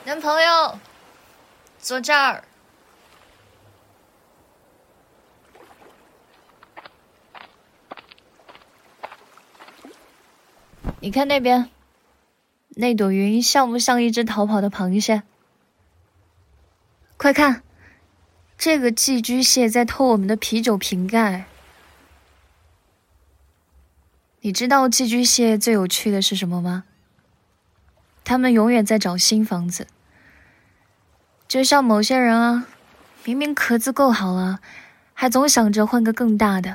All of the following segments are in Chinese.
男朋友，坐这儿。你看那边，那朵云像不像一只逃跑的螃蟹？快看，这个寄居蟹在偷我们的啤酒瓶盖。你知道寄居蟹最有趣的是什么吗？他们永远在找新房子。就像某些人啊，明明壳子够好了，还总想着换个更大的。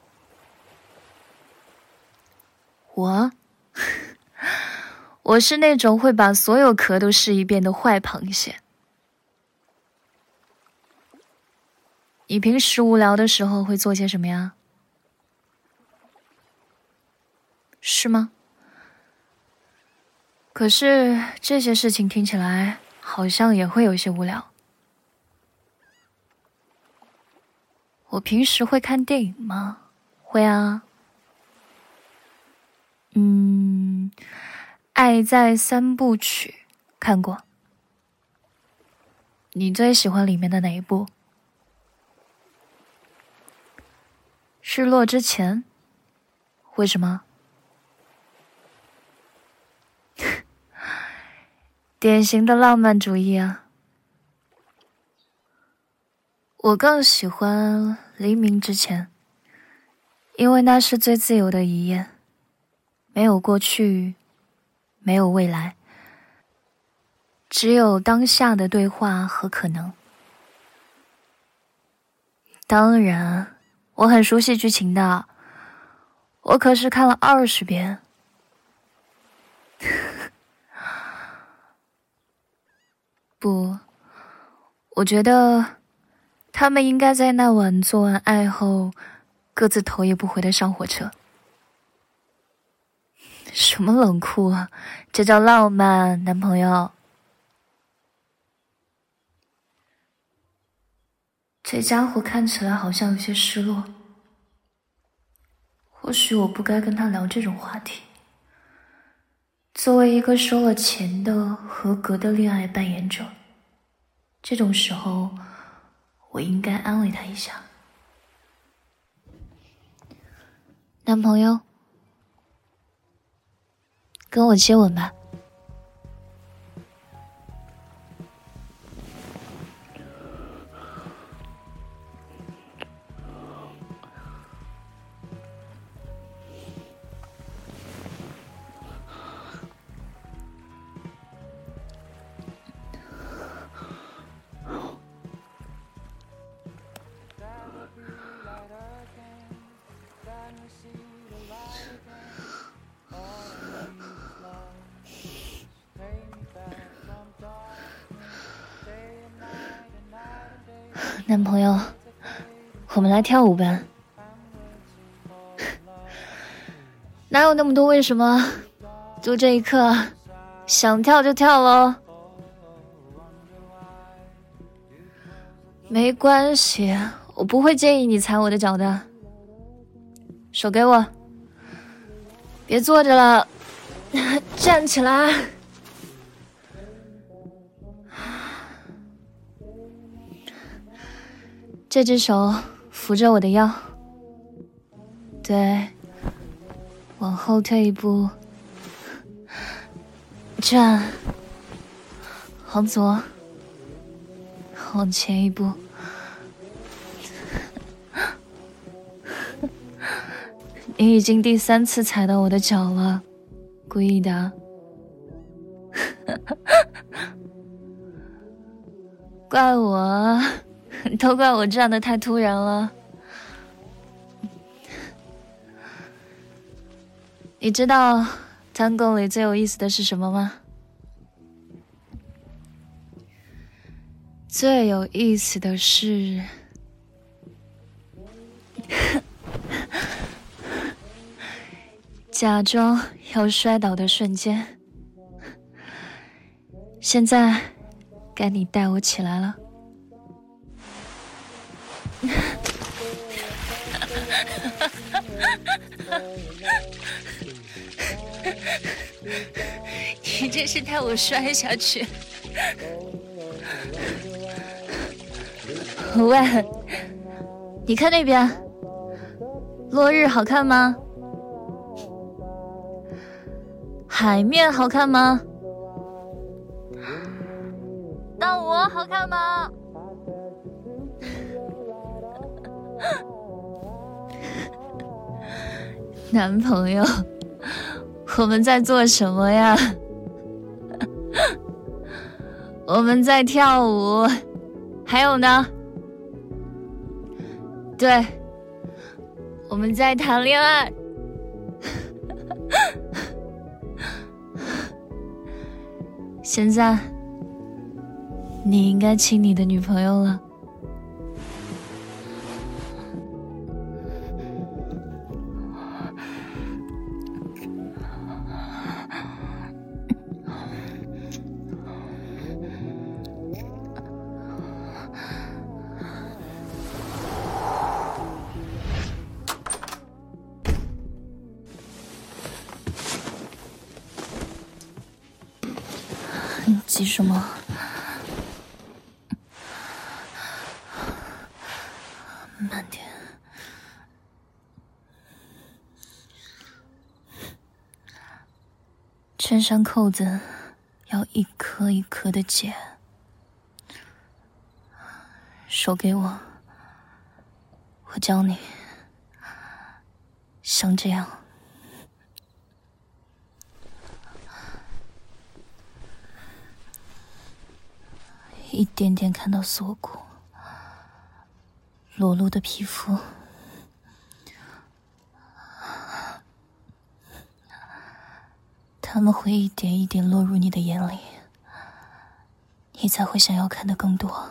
我是那种会把所有壳都试一遍的坏螃蟹。你平时无聊的时候会做些什么呀？是吗？可是这些事情听起来好像也会有些无聊。我平时会看电影吗？会啊。爱在三部曲看过。你最喜欢里面的哪一部？日落之前。为什么？典型的浪漫主义啊。我更喜欢黎明之前，因为那是最自由的一夜，没有过去，没有未来，只有当下的对话和可能。当然，我很熟悉剧情的，我可是看了20遍。不，我觉得他们应该在那晚做完爱后，各自头也不回地上火车。什么冷酷啊，这叫浪漫，男朋友。这家伙看起来好像有些失落。或许我不该跟他聊这种话题。作为一个收了钱的合格的恋爱扮演者，这种时候我应该安慰他一下。男朋友，跟我接吻吧。男朋友，我们来跳舞吧。哪有那么多为什么？就这一刻，想跳就跳咯。没关系，我不会介意你踩我的脚的。手给我，别坐着了，站起来。这只手扶着我的腰，对，往后退一步，转，往左，往前一步。你已经第3次踩到我的脚了，故意的。怪我，都怪我站得太突然了。你知道tango里最有意思的是什么吗？最有意思的是假装要摔倒的瞬间。现在该你带我起来了。你真是带我摔下去。 喂，你看那边，落日好看吗？海面好看吗？但我好看吗？男朋友，我们在做什么呀？我们在跳舞，还有呢？对，我们在谈恋爱。现在，你应该亲你的女朋友了。急什么？慢点。衬衫扣子要一颗一颗的解。手给我，我教你。像这样。一点点看到锁骨，裸露的皮肤，他们会一点一点落入你的眼里，你才会想要看得更多。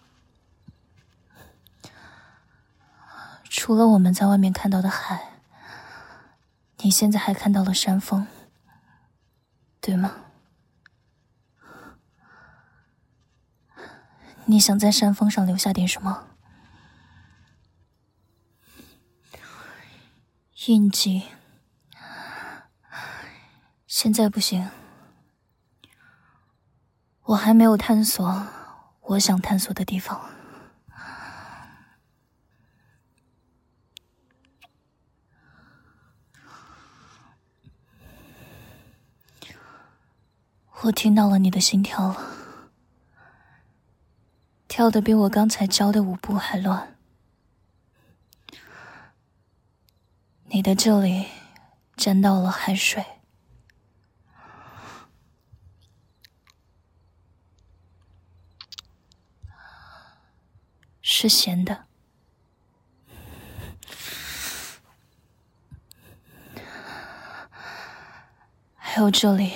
除了我们在外面看到的海，你现在还看到了山峰，对吗？你想在山峰上留下点什么？印记。现在不行，我还没有探索我想探索的地方。我听到了你的心跳了，跳得比我刚才教的舞步还乱。你的这里沾到了海水，是咸的。还有这里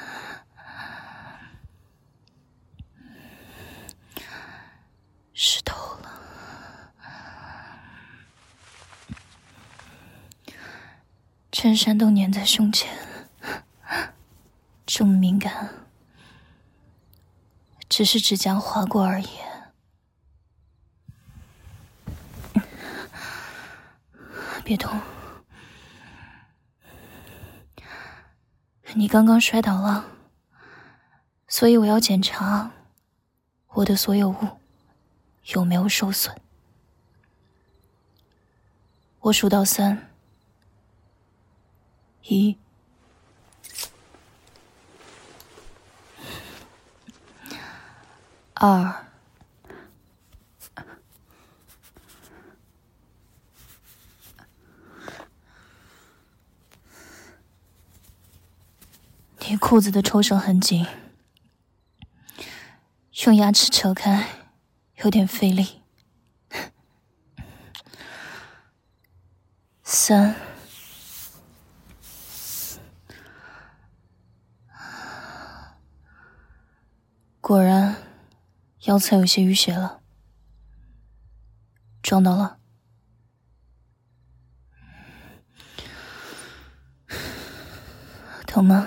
湿透了。衬衫都粘在胸前，这么敏感，只是指甲划过而已。别动，你刚刚摔倒了，所以我要检查我的所有物有没有受损。我数到3，1、2，你裤子的抽绳很紧，用牙齿扯开有点费力。3，果然腰侧有些淤血了，撞到了。疼吗？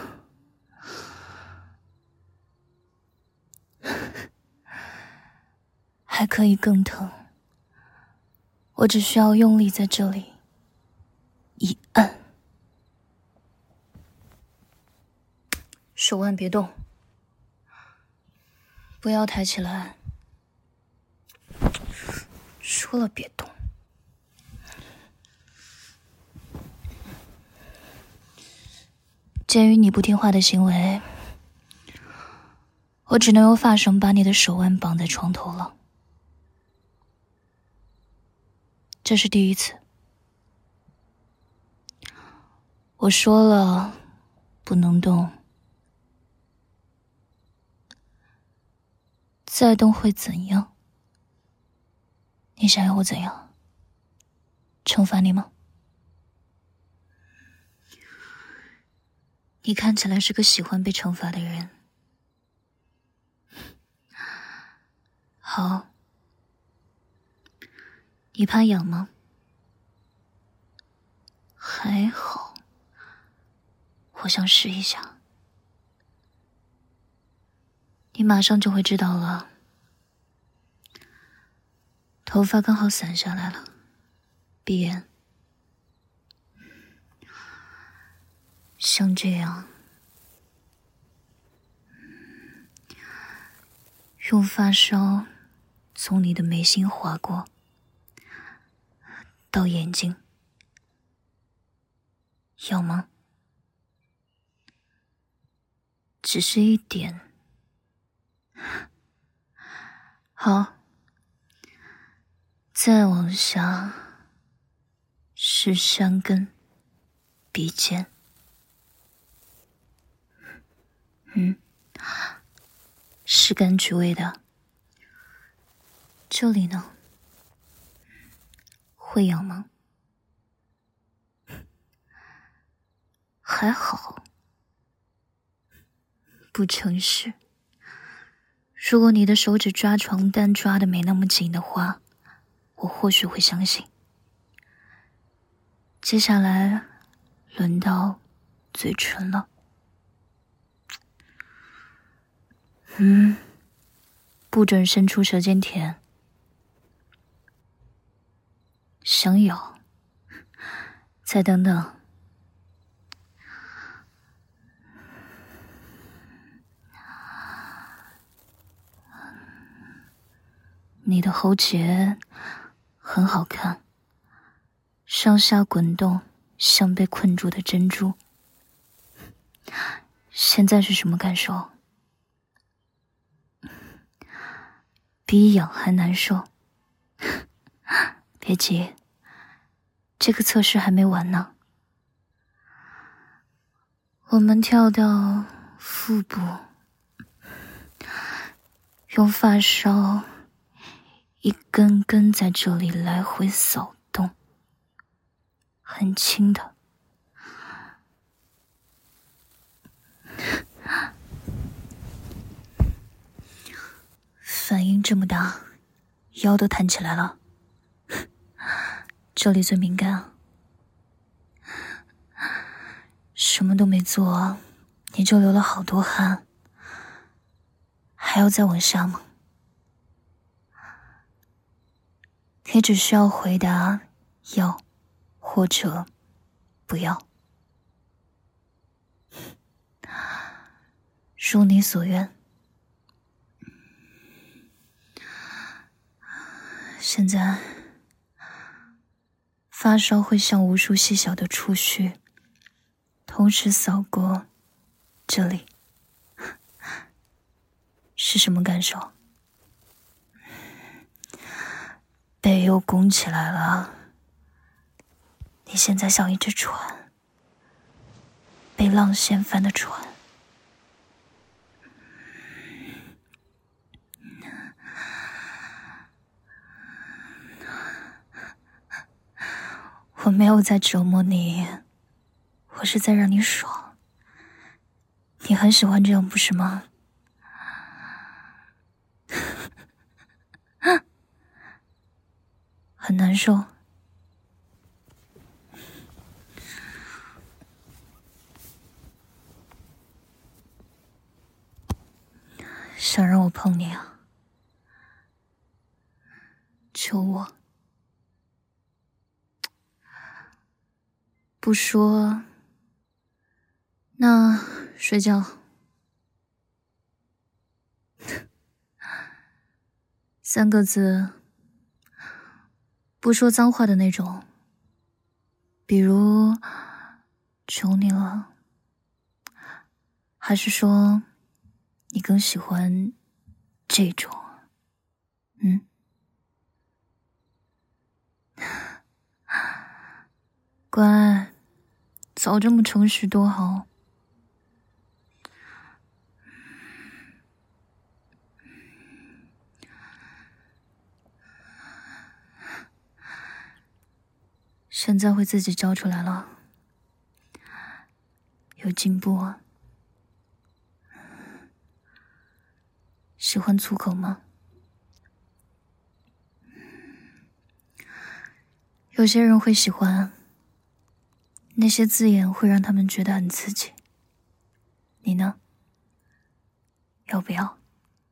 还可以更疼，我只需要用力在这里一按。手腕别动。 不要抬起来，说了别动。鉴于你不听话的行为，我只能用发绳把你的手腕绑在床头了。这是第一次。我说了，不能动，再动会怎样？你想要我怎样？惩罚你吗？你看起来是个喜欢被惩罚的人。好，你怕痒吗？还好，我想试一下。你马上就会知道了。头发刚好散下来了，闭眼。像这样，用发梢从你的眉心划过，到眼睛，要吗？只是一点。好，再往下是山根、鼻尖。是柑橘味的。这里呢？会痒吗？还好。不诚实。如果你的手指抓床单抓得没那么紧的话，我或许会相信。接下来轮到嘴唇了。不准伸出舌尖舔。想咬？再等等。你的喉结很好看，上下滚动，像被困住的珍珠。现在是什么感受？比痒还难受。别急，这个测试还没完呢。我们跳到腹部，用发梢一根根在这里来回扫动，很轻的。反应这么大，腰都弹起来了。这里最敏感。什么都没做，你就流了好多汗，还要再往下吗？你只需要回答要或者不要。如你所愿。现在发梢会像无数细小的触须，同时扫过这里。是什么感受？背又拱起来了。你现在像一只船，被浪掀翻的船。我没有在折磨你，我是在让你爽。你很喜欢这样，不是吗？很难受。想让我碰你啊？求我。不说，那睡觉。 3个字，不说脏话的那种，比如求你了，还是说你更喜欢这种？乖，早这么诚实多好。现在会自己叫出来了，有进步啊。喜欢粗口吗？有些人会喜欢，那些字眼会让他们觉得很刺激。你呢？要不要？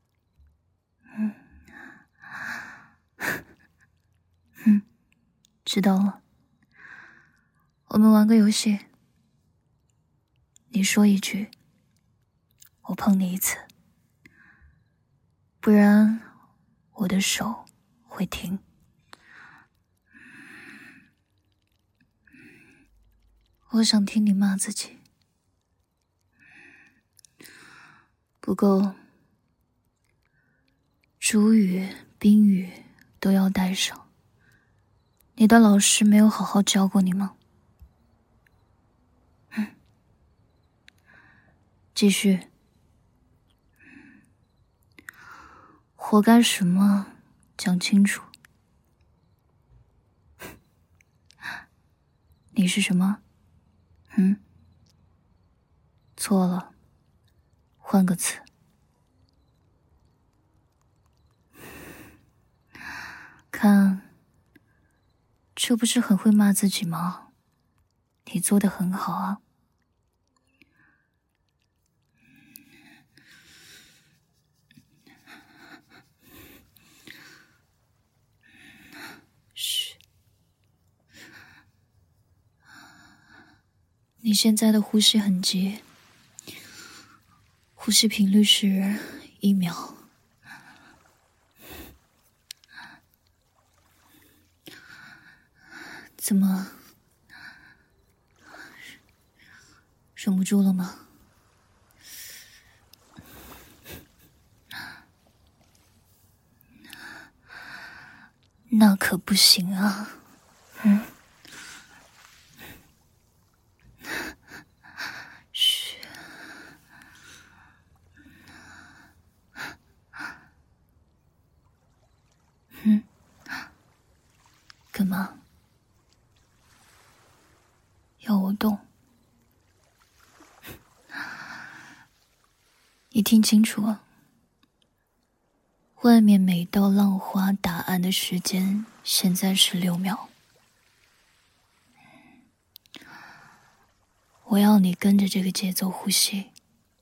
知道了。我们玩个游戏，你说一句，我碰你一次，不然我的手会停。我想听你骂自己，不够，主语、宾语都要带上。你的老师没有好好教过你吗？继续。活该什么？讲清楚。你是什么？错了，换个词。看，这不是很会骂自己吗？你做得很好啊。嘘，你现在的呼吸很急，呼吸频率是1秒。怎么，忍不住了吗？那可不行啊。嘘。干嘛？要我动？你听清楚啊，外面每道浪花打岸的时间现在是6秒。我要你跟着这个节奏呼吸。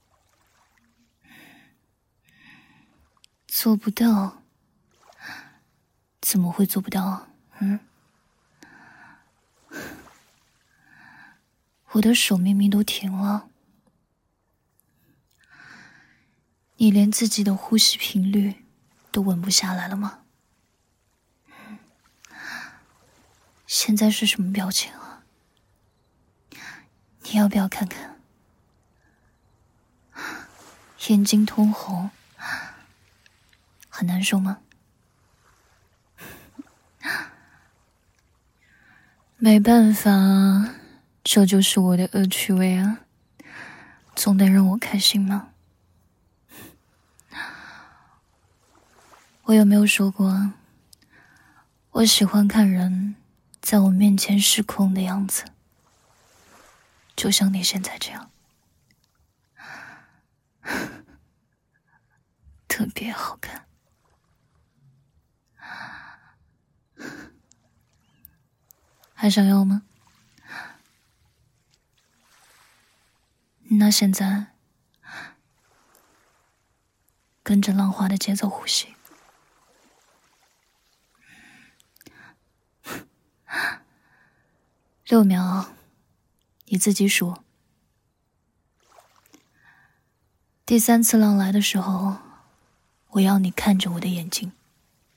做不到？怎么会做不到？我的手明明都停了，你连自己的呼吸频率都稳不下来了吗？现在是什么表情啊？你要不要看看？眼睛通红，很难受吗？没办法，这就是我的恶趣味啊，总得让我开心吗？我有没有说过，我喜欢看人在我面前失控的样子，就像你现在这样，特别好看。还想要吗？那现在跟着浪花的节奏呼吸。6秒，你自己数。第3次浪来的时候，我要你看着我的眼睛。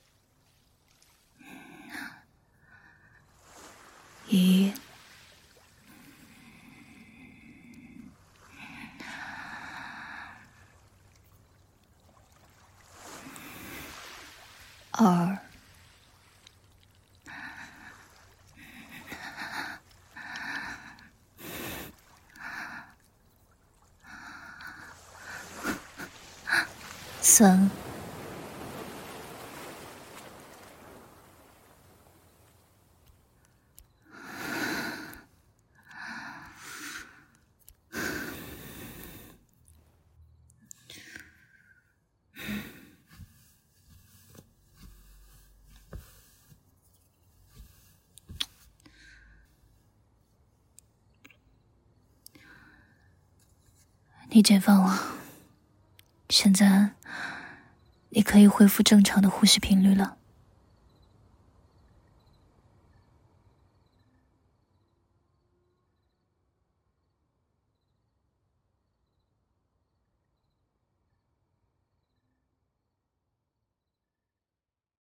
1、2、3、你解放了，现在你可以恢复正常的呼吸频率了。